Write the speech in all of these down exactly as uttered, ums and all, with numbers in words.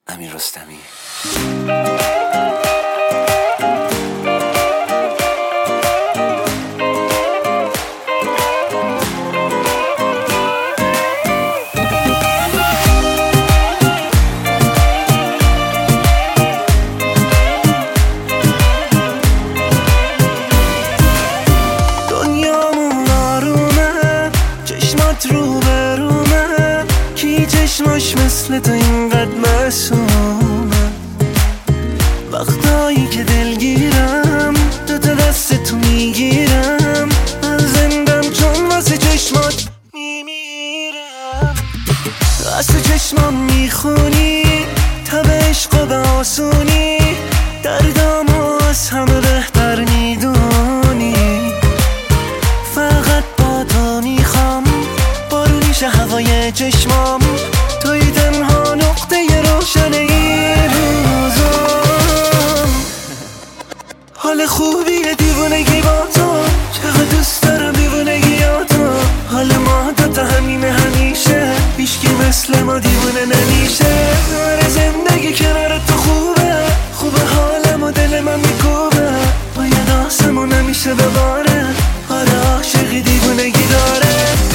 امیر رستمی. چشماش مثل تو اینقدر معصومه، وقتایی که دلگیرم دو تا دست تو میگیرم، من زندم چون واسه چشمات میمیرم. از تو چشمام میخونی تب عشق و به آسونی، دردامو از همه بهتر میدونی. فقط با تو میخوام بارونیشه هوای چشمام، توی تنها نقطه روشن این روزم. حال خوبیه دیوونگی با تو، چقدر دوست دارم دیوونگیاتو. حال ما دوتا همینه همیشه، هیچکی مثل ما دیوونه نمیشه. آره زندگی کنار تو خوبه، خوبه حالم و دل من میکوبه، باید آسمون نمیشه بباره. آره عاشقی دیوونگی داره.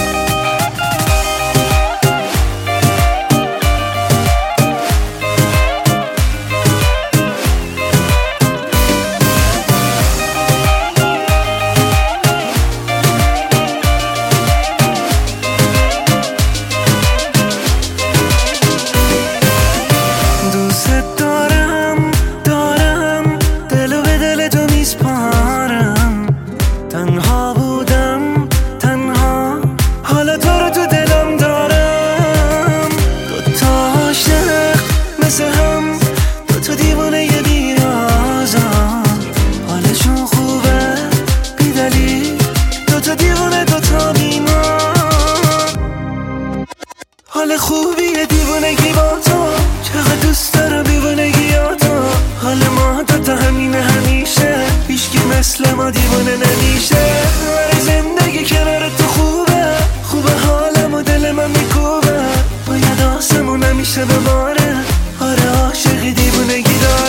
تنها بودم تنها، حالا تو رو تو دلم دارم. دوتا عاشق مثل هم، دوتا دیوانه یه بیازم، حالشون خوبه بی دلیل، دوتا دیوانه دوتا بیمار. حال خوبیه دیوانگی با تو، چقدر دوست دارم دیوانگیاتو. حال ما دوتا همینه همیشه، هیچکی مثل ما دیوانه نمیشه. آره زندگی کنار تو خوبه، خوبه حالم و دل من میکوبه، باید آسمون نمیشه بباره. آره عاشقی دیوونگی داره.